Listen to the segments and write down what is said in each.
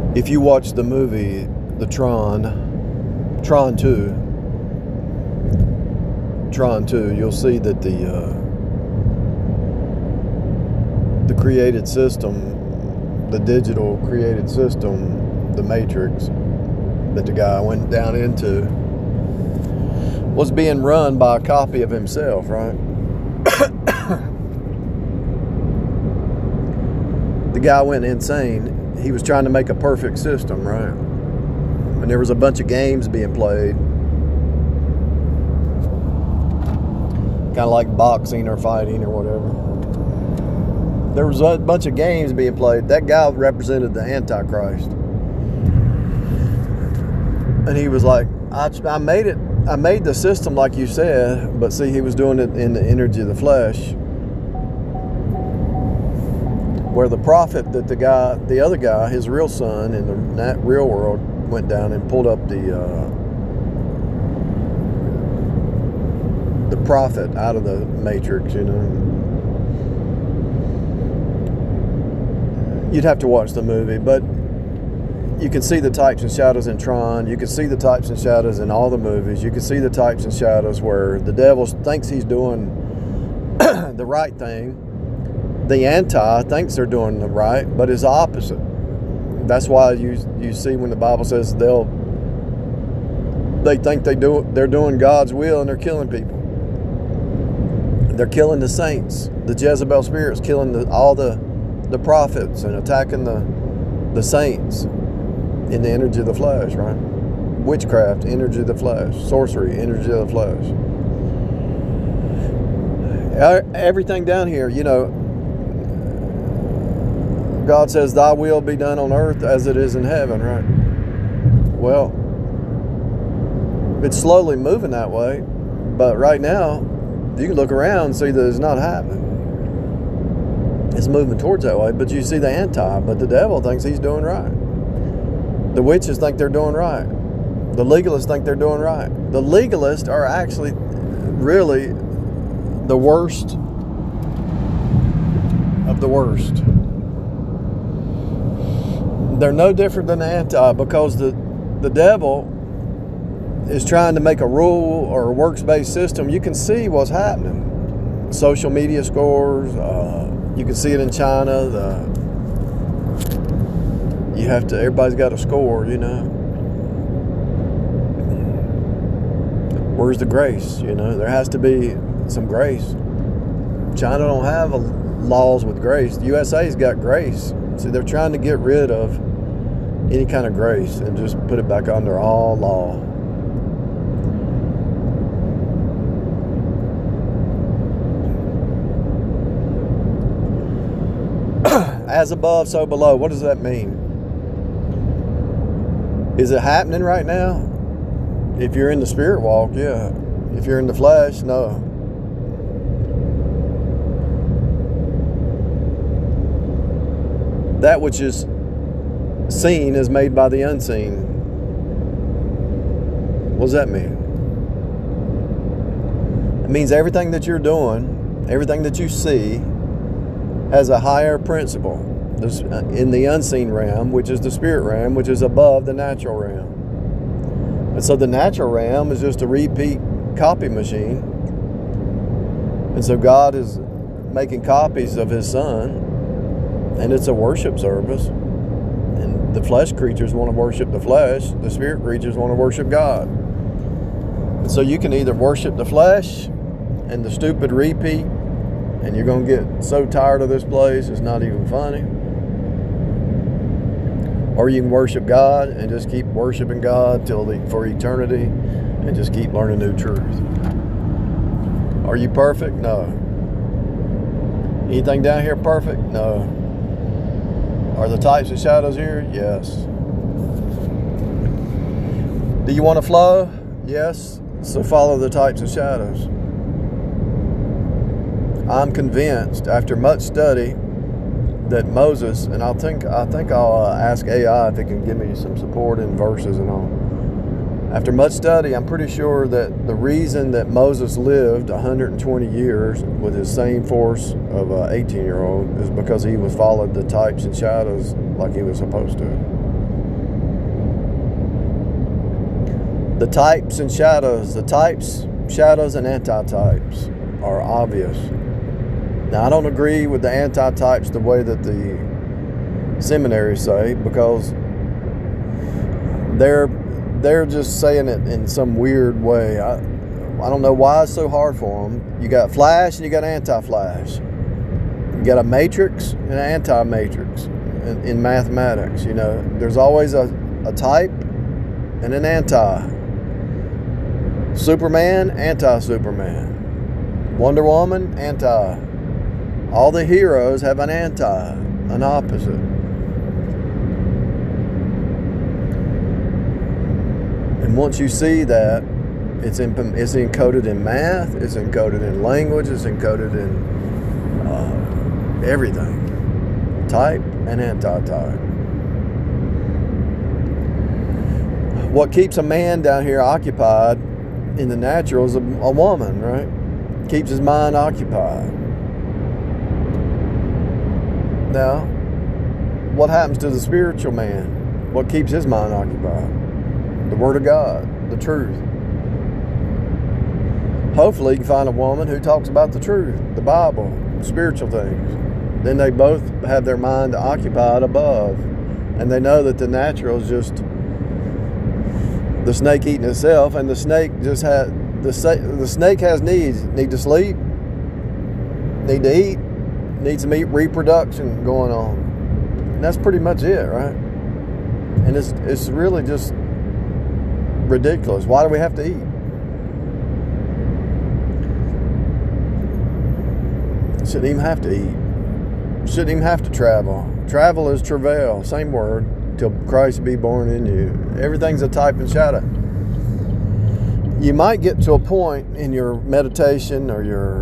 If you watch the movie, the Tron 2, you'll see that the created system, the digital created system, the Matrix that the guy went down into, was being run by a copy of himself, right? The guy went insane. He was trying to make a perfect system, right? And there was a bunch of games being played, kind of like boxing or fighting or whatever. There was a bunch of games being played. That guy represented the Antichrist. And he was like, I made it. I made the system like you said, but see, he was doing it in the energy of the flesh. Where the prophet that the other guy, his real son in the real world, went down and pulled up the prophet out of the Matrix, you know. You'd have to watch the movie, but you can see the types and shadows in Tron. You can see the types and shadows in all the movies. You can see the types and shadows where the devil thinks he's doing the right thing. The anti thinks they're doing the right, but it's the opposite. That's why you see when the Bible says they think they're doing God's will and they're killing people. They're killing the saints. The Jezebel spirit's killing all the prophets and attacking the saints in the energy of the flesh, right? Witchcraft, energy of the flesh. Sorcery, energy of the flesh. Everything down here, you know, God says, thy will be done on earth as it is in heaven, right? Well, it's slowly moving that way, but right now, you can look around and see that it's not happening. It's moving towards that way, but you see the anti, but the devil thinks he's doing right. The witches think they're doing right. The legalists think they're doing right. The legalists are actually really the worst of the worst. They're no different than the anti, because the devil is trying to make a rule or a works-based system. You can see what's happening. Social media scores. You can see it in China. Everybody's got a score, you know. Where's the grace? You know, there has to be some grace. China don't have laws with grace. The USA's got grace. See, they're trying to get rid of any kind of grace and just put it back under all law. As above, so below. What does that mean? Is it happening right now? If you're in the spirit walk, yeah. If you're in the flesh, no. That which is seen is made by the unseen. What does that mean? It means everything that you're doing, everything that you see, has a higher principle in the unseen realm, which is the spirit realm, which is above the natural realm. And so the natural realm is just a repeat copy machine. And so God is making copies of his son, and it's a worship service. And the flesh creatures want to worship the flesh, the spirit creatures want to worship God. And so you can either worship the flesh and the stupid repeat, and you're going to get so tired of this place, it's not even funny. Or you can worship God and just keep worshiping God for eternity and just keep learning new truth. Are you perfect? No. Anything down here perfect? No. Are the types and shadows here? Yes. Do you want to flow? Yes. So follow the types and shadows. I'm convinced, after much study, that Moses, and I think I'll ask AI if it can give me some support in verses and all. After much study, I'm pretty sure that the reason that Moses lived 120 years with his same force of an 18-year-old is because he followed the types and shadows like he was supposed to. The types and shadows, shadows, and antitypes are obvious. Now, I don't agree with the antitypes the way that the seminaries say, because they're just saying it in some weird way. I don't know why it's so hard for them. You got flash and you got anti-flash. You got a matrix and an anti-matrix in mathematics. You know, there's always a type and an anti. Superman, anti-Superman. Wonder Woman, anti. All the heroes have an anti, an opposite. And once you see that, it's encoded in math, it's encoded in language, it's encoded in everything. Type and anti-type. What keeps a man down here occupied in the natural is a woman, right? Keeps his mind occupied. Now, what happens to the spiritual man? What keeps his mind occupied? The Word of God, the truth. Hopefully you can find a woman who talks about the truth, the Bible, spiritual things. Then they both have their mind occupied above, and they know that the natural is just the snake eating itself, and the snake just has the snake has needs. Need to sleep, need to eat, needs some reproduction going on, and that's pretty much it, right? And it's really just ridiculous. Why do we have to eat? Shouldn't even have to eat. Shouldn't even have to travel. Travel is travail, same word, till Christ be born in you. Everything's a type and shadow. You might get to a point in your meditation or your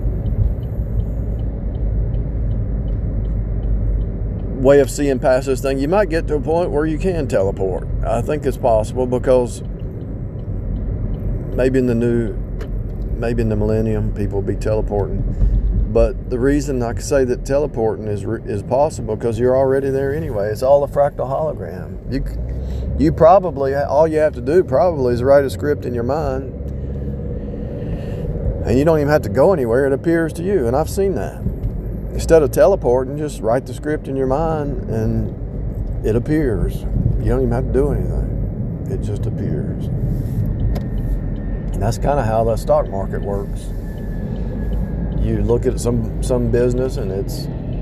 way of seeing past this thing, you might get to a point where you can teleport. I think it's possible, because maybe in the millennium, people will be teleporting. But the reason I can say that teleporting is possible, because you're already there anyway. It's all a fractal hologram. You probably, all you have to do probably is write a script in your mind, and you don't even have to go anywhere. It appears to you, and I've seen that. Instead of teleporting, just write the script in your mind and it appears. You don't even have to do anything. It just appears. And that's kind of how the stock market works. You look at some business, and it's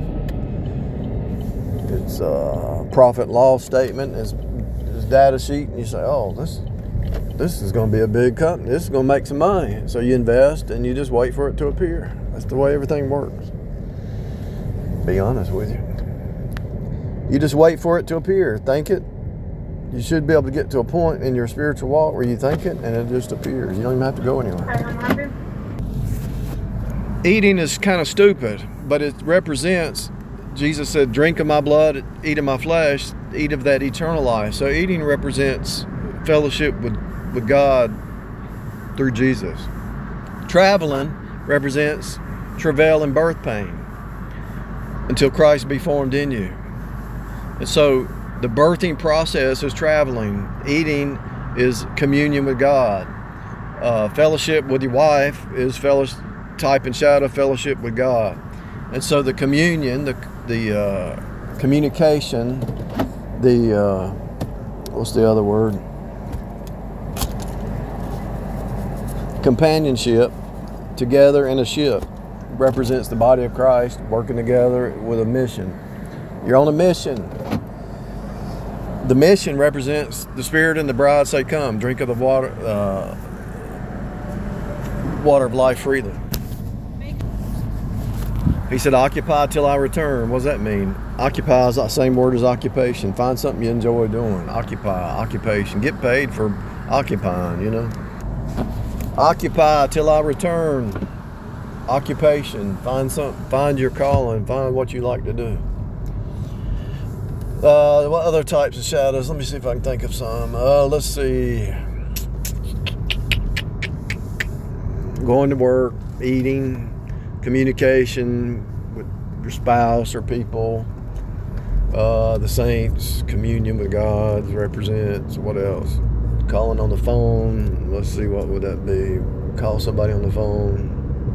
a profit loss statement, it's data sheet, and you say, oh, this is going to be a big company. This is going to make some money. So you invest and you just wait for it to appear. That's the way everything works. Be honest with you. You just wait for it to appear. Think it. You should be able to get to a point in your spiritual walk where you think it and it just appears. You don't even have to go anywhere. Eating is kind of stupid, but it represents, Jesus said, drink of my blood, eat of my flesh, eat of that eternal life. So eating represents fellowship with God through Jesus. Traveling represents travail and birth pain until Christ be formed in you. And so the birthing process is traveling. Eating is communion with God. Fellowship with your wife is type and shadow fellowship with God. And so the communion, the communication, what's the other word? Companionship, together in a ship, represents the body of Christ working together with a mission. You're on a mission. The mission represents the Spirit and the bride say, come, drink of the water of life freely. He said, occupy till I return. What does that mean? Occupy is the same word as occupation. Find something you enjoy doing. Occupy, occupation. Get paid for occupying, you know. Occupy till I return. Occupation. Find your calling. Find what you like to do. What other types of shadows? Let me see if I can think of some. Let's see. Going to work, eating, communication with your spouse or people. The saints, communion with God represents, what else? calling on the phone. Let's see, what would that be? Call somebody on the phone.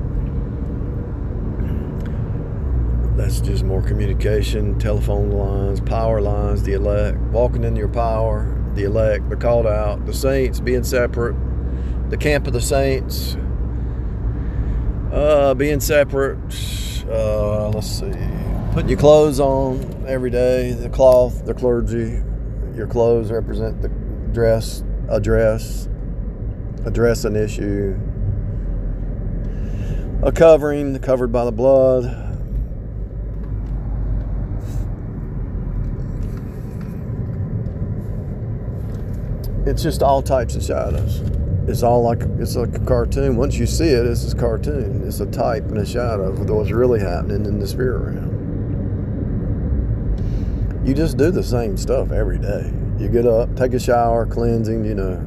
That's just more communication. Telephone lines, power lines, the elect, walking in your power, the elect, the called out, the saints being separate, the camp of the saints being separate. Let's see, putting your clothes on every day, the cloth, the clergy. Your clothes represent the address an issue, a covering, covered by the blood. It's just all types of shadows. It's like a cartoon. Once you see it, it's a cartoon. It's a type and a shadow of what's really happening in the spirit realm. You just do the same stuff every day. You get up, take a shower, cleansing,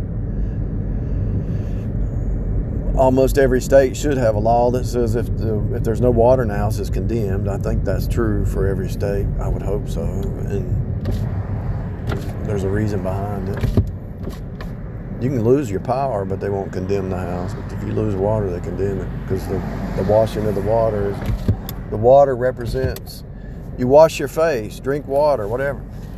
Almost every state should have a law that says if there's no water in the house, it's condemned. I think that's true for every state. I would hope so. And there's a reason behind it. You can lose your power, but they won't condemn the house. But if you lose water, they condemn it, because the washing of the water represents, you wash your face, drink water, whatever.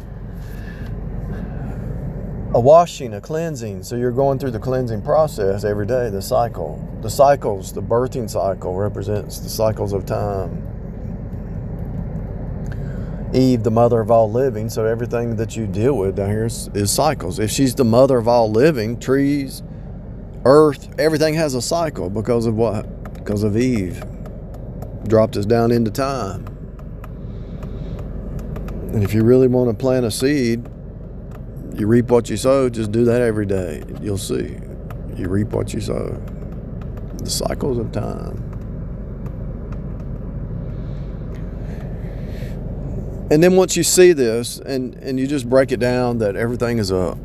A washing, a cleansing. So you're going through the cleansing process every day, the cycle. The cycles, the birthing cycle represents the cycles of time. Eve, the mother of all living, so everything that you deal with down here is cycles. If she's the mother of all living, trees, earth, everything has a cycle because of what? Because of Eve. Dropped us down into time. And if you really want to plant a seed, you reap what you sow. Just do that every day. You'll see. You reap what you sow. The cycles of time. And then once you see this, and you just break it down, that everything is an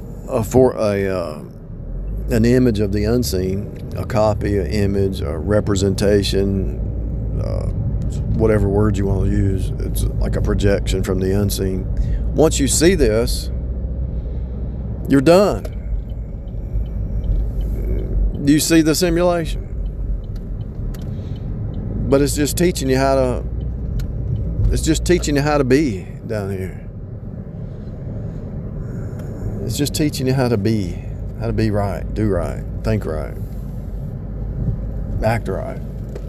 image of the unseen, a copy, an image, a representation, whatever word you want to use. It's like a projection from the unseen. Once you see this, you're done. You see the simulation. But it's just teaching you how to be down here. It's just teaching you how to be right, do right, think right, act right,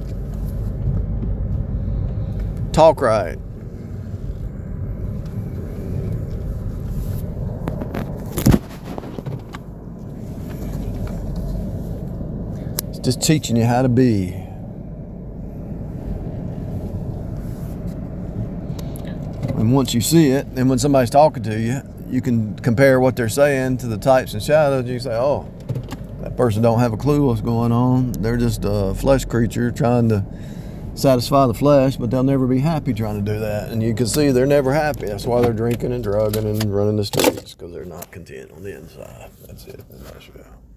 talk right. It's just teaching you how to be. And once you see it, and when somebody's talking to you, you can compare what they're saying to the types and shadows. You say, oh, that person don't have a clue what's going on. They're just a flesh creature trying to satisfy the flesh, but they'll never be happy trying to do that. And you can see they're never happy. That's why they're drinking and drugging and running the streets, because they're not content on the inside. That's it. That's